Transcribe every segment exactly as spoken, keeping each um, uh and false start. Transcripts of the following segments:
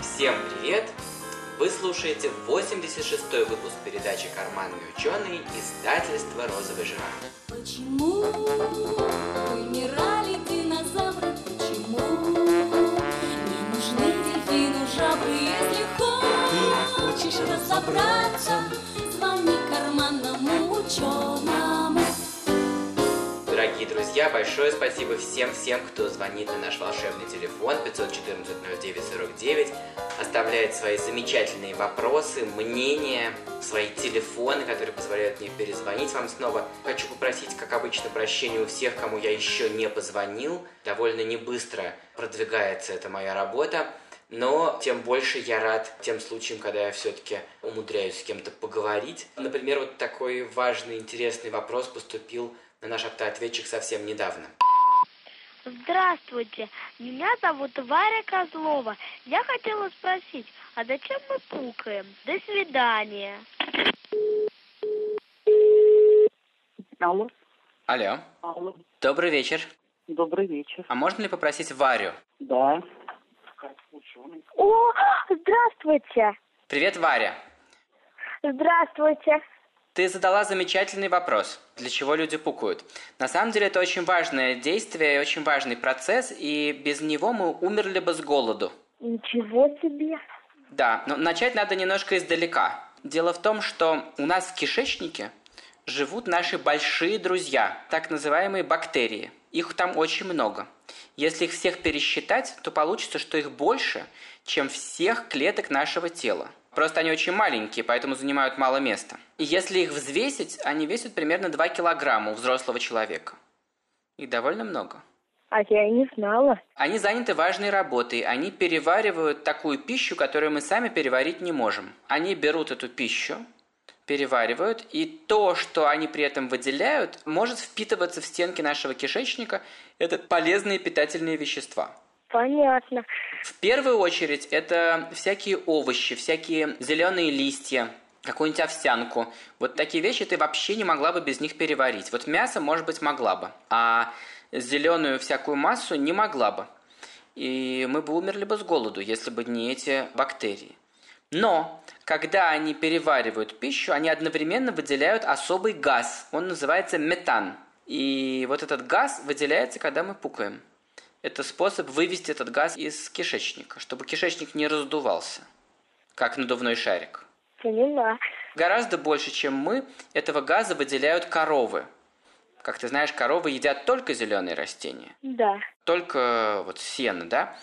Всем привет! Вы слушаете восемьдесят шестой выпуск передачи «Карманный ученый» издательства «Розовый жираф». Почему вымирали динозавры? Почему не нужны дельфину жабры? Если хочешь разобраться, звони карманному ученому. Дорогие друзья, большое спасибо всем-всем, кто звонит на наш волшебный телефон пятьсот четырнадцать ноль девять сорок девять, оставляет свои замечательные вопросы, мнения, свои телефоны, которые позволяют мне перезвонить вам снова. Хочу попросить, как обычно, прощения у всех, кому я еще не позвонил. Довольно не быстро продвигается эта моя работа, но тем больше я рад тем случаям, когда я все-таки умудряюсь с кем-то поговорить. Например, вот такой важный, интересный вопрос поступил на наш автоответчик совсем недавно. Здравствуйте, меня зовут Варя Козлова. Я хотела спросить, а зачем мы пукаем? До свидания. Алло. Алло. Алло. Добрый вечер. Добрый вечер. А можно ли попросить Варю? Да. О, здравствуйте. Привет, Варя. Здравствуйте. Ты задала замечательный вопрос, для чего люди пукают. На самом деле это очень важное действие, очень важный процесс, и без него мы умерли бы с голоду. Ничего себе. Да, но начать надо немножко издалека. Дело в том, что у нас в кишечнике живут наши большие друзья, так называемые бактерии. Их там очень много. Если их всех пересчитать, то получится, что их больше, чем всех клеток нашего тела. Просто они очень маленькие, поэтому занимают мало места. И если их взвесить, они весят примерно два килограмма у взрослого человека. Их довольно много. А я и не знала. Они заняты важной работой. Они переваривают такую пищу, которую мы сами переварить не можем. Они берут эту пищу, переваривают, и то, что они при этом выделяют, может впитываться в стенки нашего кишечника. Это полезные питательные вещества. Понятно. В первую очередь это всякие овощи, всякие зеленые листья, какую-нибудь овсянку. Вот такие вещи ты вообще не могла бы без них переварить. Вот мясо, может быть, могла бы, а зеленую всякую массу не могла бы. И мы бы умерли бы с голоду, если бы не эти бактерии. Но когда они переваривают пищу, они одновременно выделяют особый газ. Он называется метан. И вот этот газ выделяется, когда мы пукаем. Это способ вывести этот газ из кишечника, чтобы кишечник не раздувался, как надувной шарик. Поняла. Гораздо больше, чем мы, этого газа выделяют коровы. Как ты знаешь, коровы едят только зеленые растения. Да. Только вот сено, да?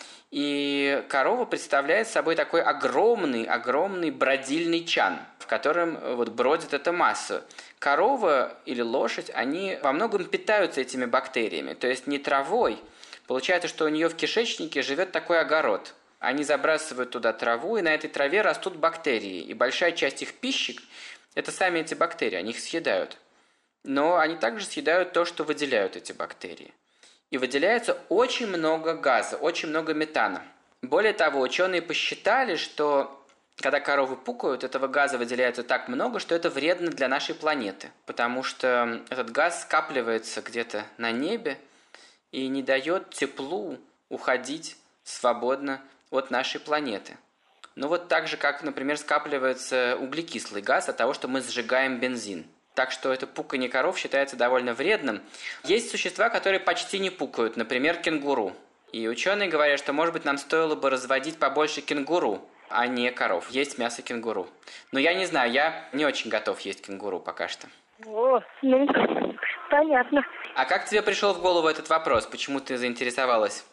И корова представляет собой такой огромный, огромный бродильный чан, в котором вот бродит эта масса. Корова или лошадь, они во многом питаются этими бактериями, то есть не травой. Получается, что у нее в кишечнике живет такой огород. Они забрасывают туда траву, и на этой траве растут бактерии. И большая часть их пищи – это сами эти бактерии, они их съедают. Но они также съедают то, что выделяют эти бактерии. И выделяется очень много газа, очень много метана. Более того, ученые посчитали, что когда коровы пукают, этого газа выделяется так много, что это вредно для нашей планеты. Потому что этот газ скапливается где-то на небе, и не дает теплу уходить свободно от нашей планеты. Ну вот так же, как, например, скапливается углекислый газ от того, что мы сжигаем бензин. Так что это пуканье коров считается довольно вредным. Есть существа, которые почти не пукают, например, кенгуру. И ученые говорят, что, может быть, нам стоило бы разводить побольше кенгуру, а не коров. Есть мясо кенгуру. Но я не знаю, я не очень готов есть кенгуру пока что. О, ну, понятно. А как тебе пришел в голову этот вопрос? Почему ты заинтересовалась?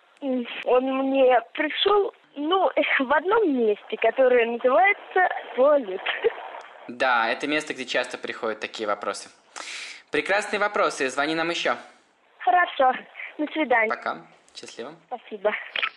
Он мне пришел, ну, в одном месте, которое называется туалет. Да, это место, где часто приходят такие вопросы. Прекрасные вопросы, звони нам еще. Хорошо, до свидания. Пока, счастливо. Спасибо.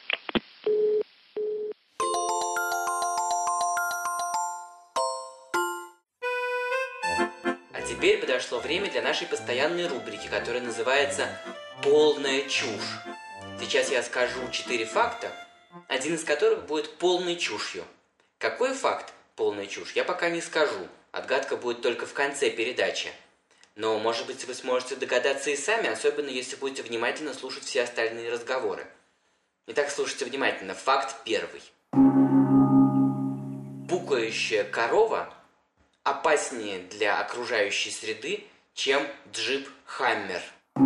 Теперь подошло время для нашей постоянной рубрики, которая называется «Полная чушь». Сейчас я скажу четыре факта, один из которых будет полной чушью. Какой факт полная чушь, я пока не скажу. Отгадка будет только в конце передачи. Но, может быть, вы сможете догадаться и сами, особенно если будете внимательно слушать все остальные разговоры. Итак, слушайте внимательно. Факт первый. пукающая корова опаснее для окружающей среды, чем джип Хаммер.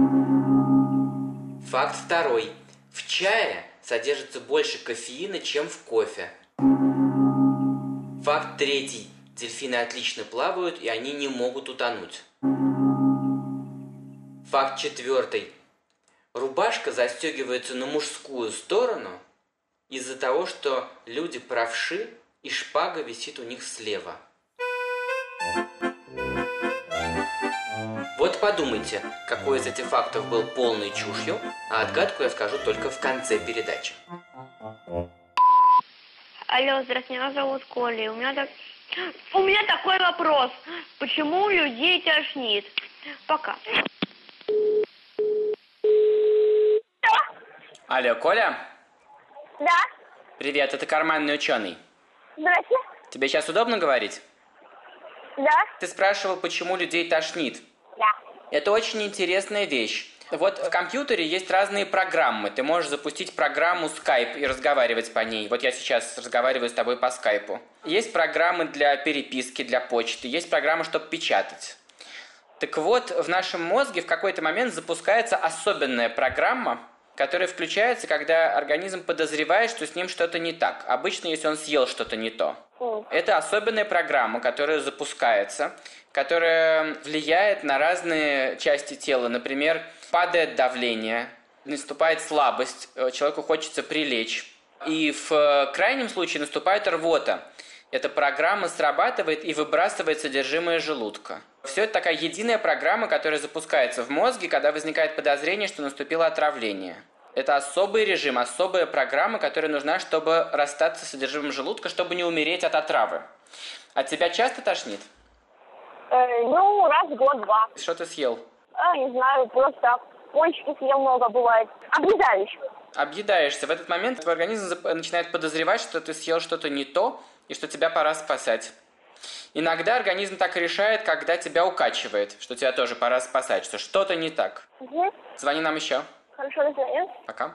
Факт второй. В чае содержится больше кофеина, чем в кофе. Факт третий. Дельфины отлично плавают, и они не могут утонуть. Факт четвертый. Рубашка застегивается на мужскую сторону из-за того, что люди правши, и шпага висит у них слева. Вот подумайте, какой из этих фактов был полной чушью, а отгадку я скажу только в конце передачи. Алло, здравствуйте, меня зовут Коля. У меня, так... у меня такой вопрос. Почему людей тошнит? Пока. Алло, Коля? Да? Привет, это карманный ученый. Здрасте. Тебе сейчас удобно говорить? Да? Ты спрашивал, почему людей тошнит. Да. Это очень интересная вещь. Вот в компьютере есть разные программы. Ты можешь запустить программу Skype и разговаривать по ней. Вот я сейчас разговариваю с тобой по скайпу. Есть программы для переписки, для почты. Есть программы, чтобы печатать. Так вот, в нашем мозге в какой-то момент запускается особенная программа, которая включается, когда организм подозревает, что с ним что-то не так. Обычно, если он съел что-то не то. Это особенная программа, которая запускается, которая влияет на разные части тела. Например, падает давление, наступает слабость, человеку хочется прилечь. И в крайнем случае наступает рвота. Эта программа срабатывает и выбрасывает содержимое желудка. Все это такая единая программа, которая запускается в мозге, когда возникает подозрение, что наступило отравление. Это особый режим, особая программа, которая нужна, чтобы расстаться с содержимым желудка, чтобы не умереть от отравы. А тебя часто тошнит? Э, ну, раз в год-два. Что ты съел? А, не знаю, просто так. Пончики съел много, бывает. Объедаюсь. Объедаешься. В этот момент твой организм начинает подозревать, что ты съел что-то не то, и что тебя пора спасать. Иногда организм так и решает, когда тебя укачивает, что тебя тоже пора спасать, что что-то не так. Угу. Звони нам еще. Хорошо, до свидания. Пока.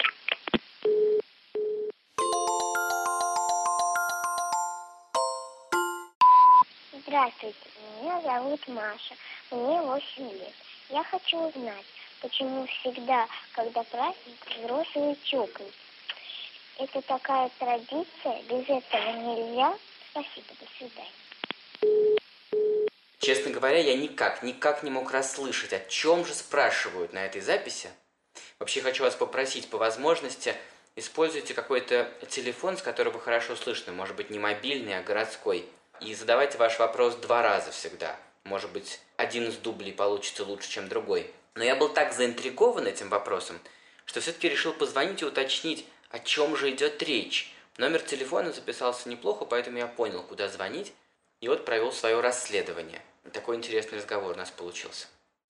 Здравствуйте, меня зовут Маша, мне восемь лет. Я хочу узнать, почему всегда, когда праздник, взрослые чокают. Это такая традиция, без этого нельзя. Спасибо, до свидания. Честно говоря, я никак, никак не мог расслышать, о чем же спрашивают на этой записи. Вообще хочу вас попросить, по возможности, используйте какой-то телефон, с которого хорошо слышно, может быть, не мобильный, а городской. И задавайте ваш вопрос два раза всегда. Может быть, один из дублей получится лучше, чем другой. Но я был так заинтригован этим вопросом, что все-таки решил позвонить и уточнить, о чем же идет речь. Номер телефона записался неплохо, поэтому я понял, куда звонить. И вот провел свое расследование. Такой интересный разговор у нас получился.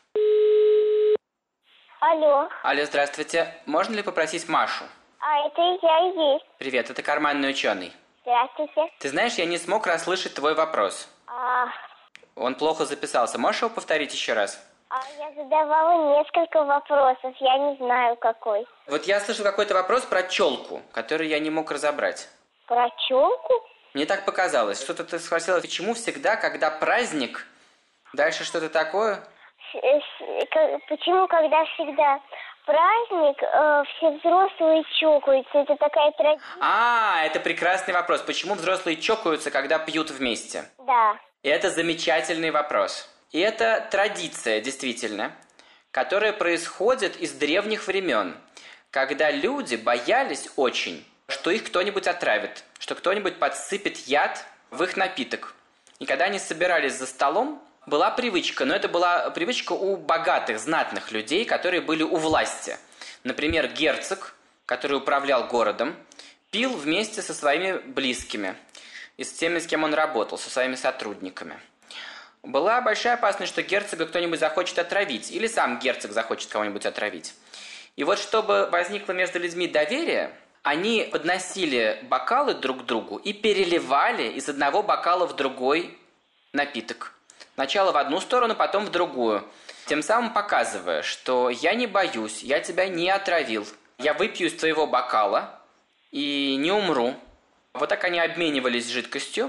Алло. Алло, здравствуйте. Можно ли попросить Машу? А это я и есть. Привет, это карманный ученый. Здравствуйте. Ты знаешь, я не смог расслышать твой вопрос. А, Он плохо записался. Можешь его повторить еще раз? а я задавала несколько вопросов, я не знаю какой. Вот я слышал какой-то вопрос про челку, который я не мог разобрать. Про челку? Мне так показалось. Что-то ты спросила, почему всегда, когда праздник, дальше что-то такое? С- с- к- Почему, когда всегда праздник, э, все взрослые чокаются? Это такая традиция. А, это прекрасный вопрос. Почему взрослые чокаются, когда пьют вместе? Да. И это замечательный вопрос. И это традиция, действительно, которая происходит из древних времен, когда люди боялись очень, что их кто-нибудь отравит, что кто-нибудь подсыпет яд в их напиток. И когда они собирались за столом, была привычка, но это была привычка у богатых, знатных людей, которые были у власти. Например, герцог, который управлял городом, пил вместе со своими близкими и с теми, с кем он работал, со своими сотрудниками. Была большая опасность, что герцога кто-нибудь захочет отравить, или сам герцог захочет кого-нибудь отравить. И вот чтобы возникло между людьми доверие, они подносили бокалы друг к другу и переливали из одного бокала в другой напиток. Сначала в одну сторону, потом в другую. Тем самым показывая, что я не боюсь, я тебя не отравил. Я выпью из твоего бокала и не умру. Вот так они обменивались жидкостью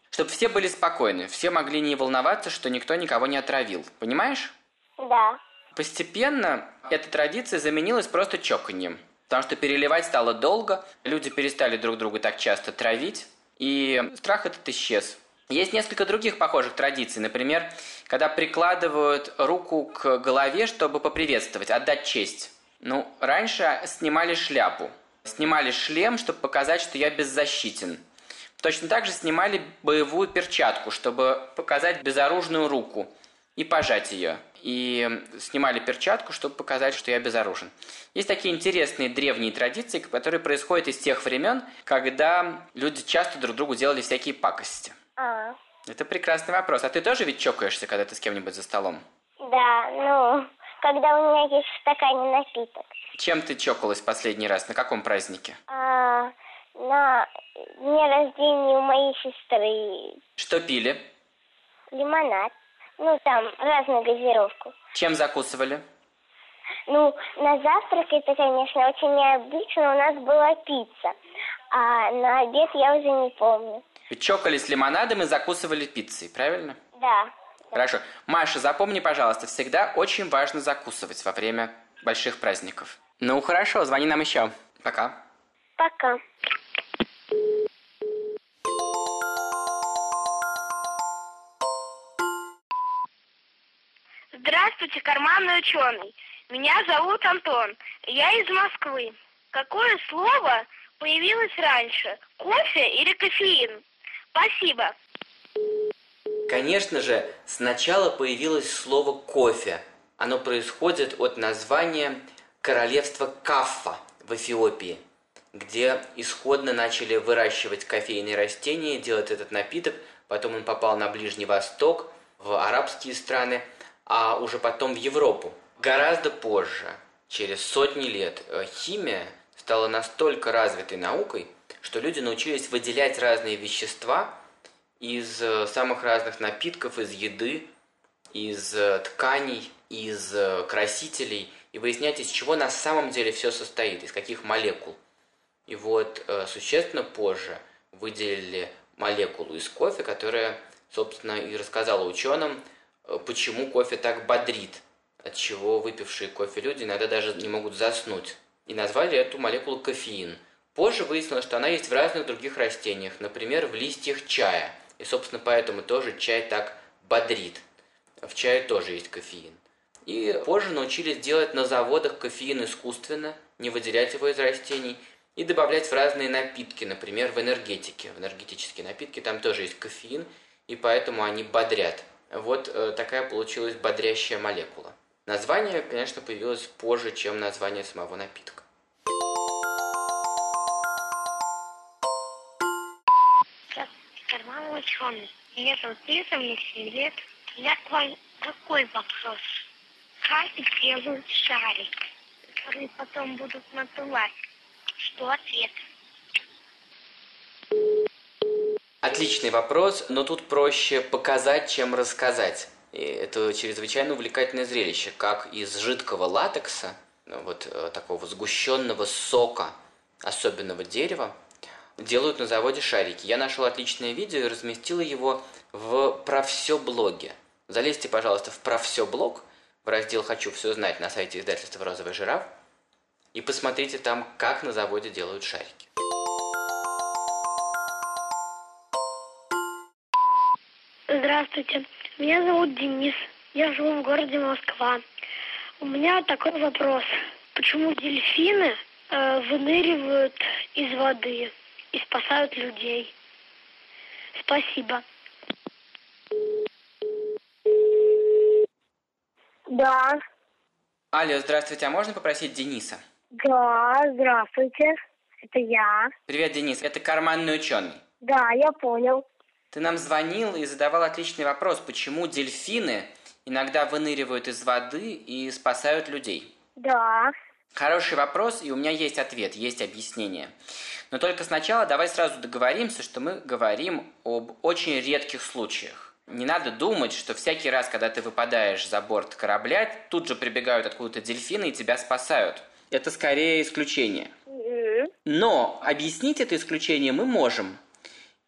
Чтобы все были спокойны, все могли не волноваться, что никто никого не отравил. Понимаешь? Да. Постепенно эта традиция заменилась просто чоканьем. Потому что переливать стало долго, люди перестали друг друга так часто травить, и страх этот исчез. Есть несколько других похожих традиций. Например, когда прикладывают руку к голове, чтобы поприветствовать, отдать честь. Ну, раньше снимали шляпу. Снимали шлем, чтобы показать, что я беззащитен. Точно так же снимали боевую перчатку, чтобы показать безоружную руку и пожать ее. И снимали перчатку, чтобы показать, что я безоружен. Есть такие интересные древние традиции, которые происходят из тех времен, когда люди часто друг другу делали всякие пакости. А. Это прекрасный вопрос. А ты тоже ведь чокаешься, когда ты с кем-нибудь за столом? Да, ну, когда у меня есть в стакане напиток. Чем ты чокалась в последний раз? На каком празднике? А, на дне рождения у моей сестры. Что пили? Лимонад. Ну, там, разную газировку. Чем закусывали? Ну, на завтрак это, конечно, очень необычно. У нас была пицца. А на обед я уже не помню. Вы чокались лимонадом и закусывали пиццей, правильно? Да. Хорошо. Маша, запомни, пожалуйста, всегда очень важно закусывать во время больших праздников. Ну, хорошо, звони нам еще. Пока. Пока. Здравствуйте, карманный ученый. Меня зовут Антон. Я из Москвы. Какое слово появилось раньше? Кофе или кофеин? Спасибо. Конечно же, сначала появилось слово «кофе». Оно происходит от названия королевства Каффа в Эфиопии, где исходно начали выращивать кофейные растения, делать этот напиток. Потом он попал на Ближний Восток, в арабские страны, а уже потом в Европу. Гораздо позже, через сотни лет, химия стала настолько развитой наукой, что люди научились выделять разные вещества из самых разных напитков, из еды, из тканей, из красителей, и выяснять, из чего на самом деле все состоит, из каких молекул. И вот существенно позже выделили молекулу из кофе, которая, собственно, и рассказала ученым, почему кофе так бодрит, от чего выпившие кофе люди иногда даже не могут заснуть. И назвали эту молекулу кофеин. Позже выяснилось, что она есть в разных других растениях, например, в листьях чая. И, собственно, поэтому тоже чай так бодрит. В чае тоже есть кофеин. И позже научились делать на заводах кофеин искусственно, не выделять его из растений, и добавлять в разные напитки, например, в энергетике. В энергетические напитки там тоже есть кофеин, и поэтому они бодрят. Вот э, такая получилась бодрящая молекула. Название, конечно, появилось позже, чем название самого напитка. Карманный ученый. Меня зовут Лиза, мне семь лет. У меня к вам такой вопрос. Как делают шарик, который потом будут надувать? Что ответ? Отличный вопрос, но тут проще показать, чем рассказать. И это чрезвычайно увлекательное зрелище, как из жидкого латекса, вот такого сгущенного сока особенного дерева, делают на заводе шарики. Я нашел отличное видео и разместил его в «Про все» блоге. Залезьте, пожалуйста, в «Про все» блог, в раздел «Хочу все знать» на сайте издательства «Розовый жираф», и посмотрите там, как на заводе делают шарики. Здравствуйте, меня зовут Денис, я живу в городе Москва. У меня такой вопрос. Почему дельфины э, выныривают из воды и спасают людей? Спасибо. Да. Алло, здравствуйте, а можно попросить Дениса? Да, здравствуйте. Это я. Привет, Денис, это карманный ученый. Да, я понял. Ты нам звонил и задавал отличный вопрос, почему дельфины иногда выныривают из воды и спасают людей. Да. Хороший вопрос, и у меня есть ответ, есть объяснение. Но только сначала давай сразу договоримся, что мы говорим об очень редких случаях. Не надо думать, что всякий раз, когда ты выпадаешь за борт корабля, тут же прибегают откуда-то дельфины и тебя спасают. Это скорее исключение. Но объяснить это исключение мы можем.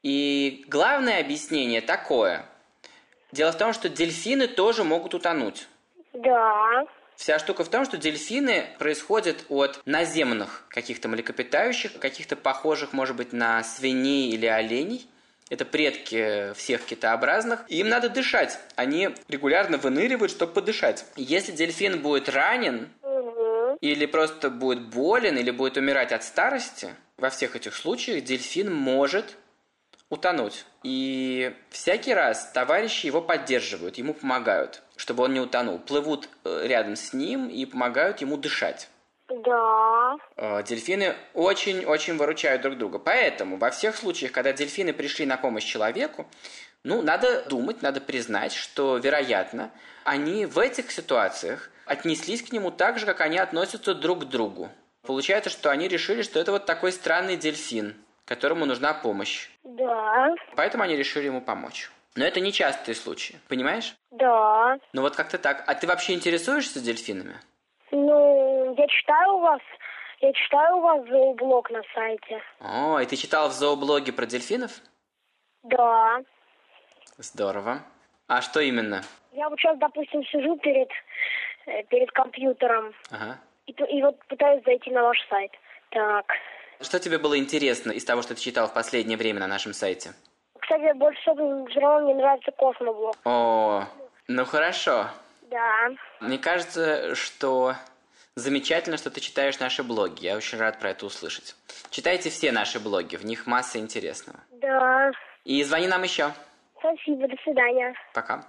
И главное объяснение такое. Дело в том, что дельфины тоже могут утонуть. Да. Вся штука в том, что дельфины происходят от наземных каких-то млекопитающих, каких-то похожих, может быть, на свиней или оленей. Это предки всех китообразных. И им надо дышать. Они регулярно выныривают, чтобы подышать. Если дельфин будет ранен, Угу. или просто будет болен, или будет умирать от старости, во всех этих случаях дельфин может утонуть. И всякий раз товарищи его поддерживают, ему помогают, чтобы он не утонул. Плывут рядом с ним и помогают ему дышать. Да. Дельфины очень-очень выручают друг друга. Поэтому во всех случаях, когда дельфины пришли на помощь человеку, ну, надо думать, надо признать, что, вероятно, они в этих ситуациях отнеслись к нему так же, как они относятся друг к другу. Получается, что они решили, что это вот такой странный дельфин, которому нужна помощь. Да. Поэтому они решили ему помочь. Но это нечастые случаи, понимаешь? Да. Ну вот как-то так. А ты вообще интересуешься дельфинами? Ну, я читаю у вас, я читаю у вас зооблог на сайте. О, и ты читал в зооблоге про дельфинов? Да. Здорово. А что именно? Я вот сейчас, допустим, сижу перед, э, перед компьютером Ага. и, п- и вот пытаюсь зайти на ваш сайт. Так. Что тебе было интересно из того, что ты читал в последнее время на нашем сайте? Кстати, больше всего все равно мне нравится Космоблог. О, ну хорошо. Да. Мне кажется, что замечательно, что ты читаешь наши блоги. Я очень рад про это услышать. Читайте все наши блоги, в них масса интересного. Да. И звони нам еще. Спасибо, до свидания. Пока.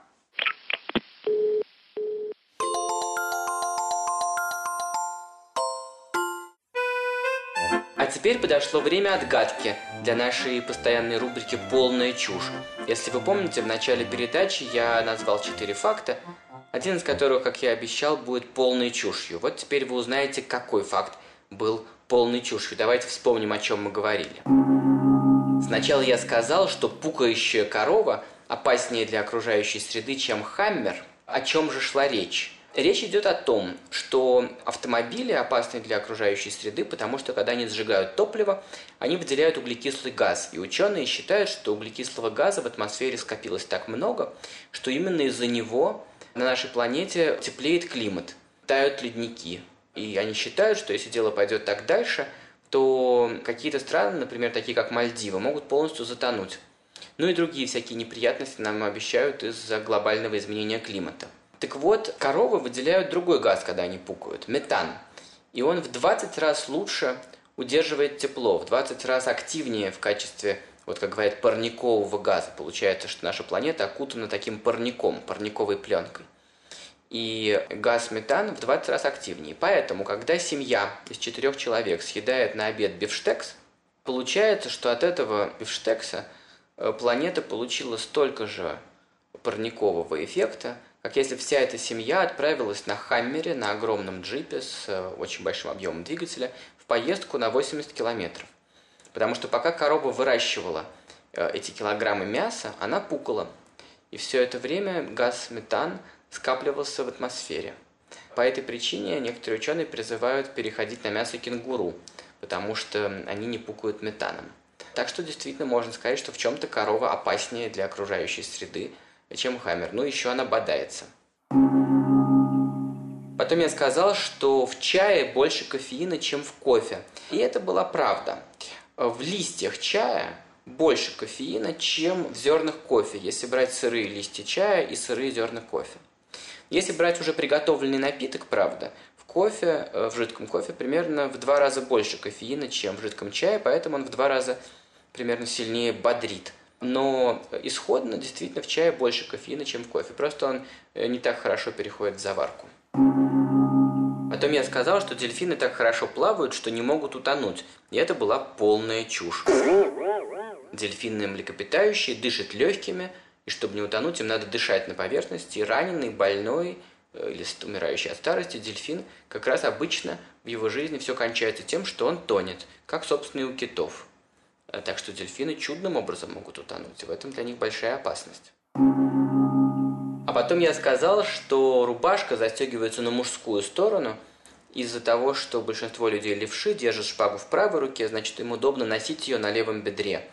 А теперь подошло время отгадки для нашей постоянной рубрики «Полная чушь». Если вы помните, в начале передачи я назвал четыре факта, один из которых, как я обещал, будет полной чушью. Вот теперь вы узнаете, какой факт был полной чушью. Давайте вспомним, о чем мы говорили. Сначала я сказал, что пукающая корова опаснее для окружающей среды, чем хаммер. О чем же шла речь? Речь идет о том, что автомобили опасны для окружающей среды, потому что когда они сжигают топливо, они выделяют углекислый газ. И ученые считают, что углекислого газа в атмосфере скопилось так много, что именно из-за него на нашей планете теплеет климат, тают ледники. И они считают, что если дело пойдет так дальше, то какие-то страны, например, такие как Мальдивы, могут полностью затонуть. Ну и другие всякие неприятности нам обещают из-за глобального изменения климата. Так вот, коровы выделяют другой газ, когда они пукают – метан. И он в двадцать раз лучше удерживает тепло, в двадцать раз активнее в качестве, вот как говорят, парникового газа. Получается, что наша планета окутана таким парником, парниковой пленкой. И газ метан в двадцать раз активнее. Поэтому, когда семья из четырех человек съедает на обед бифштекс, получается, что от этого бифштекса планета получила столько же парникового эффекта, как если вся эта семья отправилась на хаммере, на огромном джипе с очень большим объемом двигателя в поездку на восемьдесят километров. Потому что пока корова выращивала эти килограммы мяса, она пукала. И все это время газ метан скапливался в атмосфере. По этой причине некоторые ученые призывают переходить на мясо кенгуру, потому что они не пукают метаном. Так что действительно можно сказать, что в чем-то корова опаснее для окружающей среды, чем хаммер. Ну, еще она бодается. Потом я сказал, что в чае больше кофеина, чем в кофе. И это была правда. В листьях чая больше кофеина, чем в зернах кофе, если брать сырые листья чая и сырые зерна кофе. Если брать уже приготовленный напиток, правда, в кофе, в жидком кофе примерно в два раза больше кофеина, чем в жидком чае, поэтому он в два раза примерно сильнее бодрит. Но исходно действительно в чае больше кофеина, чем в кофе. Просто он не так хорошо переходит в заварку. Потом я сказал, что дельфины так хорошо плавают, что не могут утонуть. И это была полная чушь. Дельфины млекопитающие дышат легкими, и чтобы не утонуть, им надо дышать на поверхности. И раненый, больной или умирающий от старости дельфин как раз обычно в его жизни все кончается тем, что он тонет, как, собственно, и у китов. Так что дельфины чудным образом могут утонуть, и в этом для них большая опасность. А потом я сказал, что рубашка застегивается на мужскую сторону из-за того, что большинство людей левши держат шпагу в правой руке, значит, им удобно носить ее на левом бедре.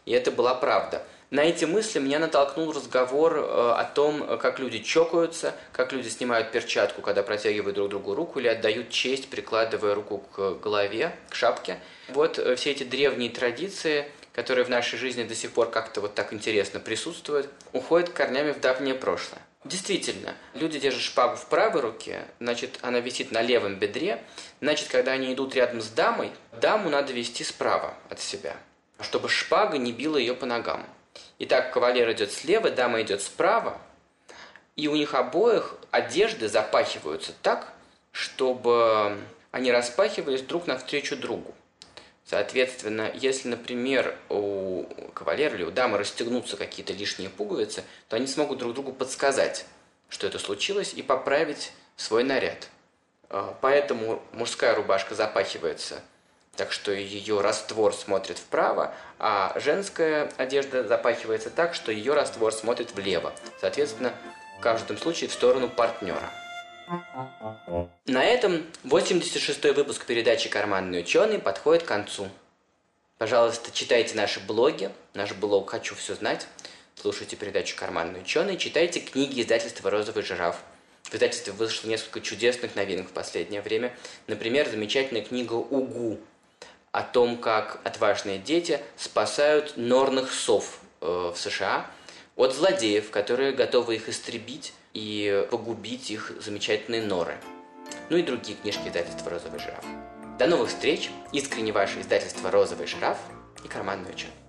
И это была правда. На эти мысли меня натолкнул разговор о том, как люди чокаются, как люди снимают перчатку, когда протягивают друг другу руку, или отдают честь, прикладывая руку к голове, к шапке. Вот все эти древние традиции, которые в нашей жизни до сих пор как-то вот так интересно присутствуют, уходят корнями в давнее прошлое. Действительно, люди держат шпагу в правой руке, значит, она висит на левом бедре, значит, когда они идут рядом с дамой, даму надо вести справа от себя, чтобы шпага не била ее по ногам. Итак, кавалер идет слева, дама идет справа, и у них обоих одежды запахиваются так, чтобы они распахивались друг навстречу другу. Соответственно, если, например, у кавалера или у дамы расстегнутся какие-то лишние пуговицы, то они смогут друг другу подсказать, что это случилось, и поправить свой наряд. Поэтому мужская рубашка запахивается так, что ее раствор смотрит вправо, а женская одежда запахивается так, что ее раствор смотрит влево. Соответственно, в каждом случае в сторону партнера. На этом восемьдесят шестой выпуск передачи «Карманный ученый» подходит к концу. Пожалуйста, читайте наши блоги, наш блог «Хочу все знать», слушайте передачу «Карманный ученый», читайте книги издательства «Розовый жираф». В издательстве вышло несколько чудесных новинок в последнее время. Например, замечательная книга «Угу» о том, как отважные дети спасают норных сов э, в США от злодеев, которые готовы их истребить и погубить их замечательные норы. Ну и другие книжки издательства «Розовый жираф». До новых встреч! Искренне ваше издательство «Розовый жираф» и «Карманный ученый».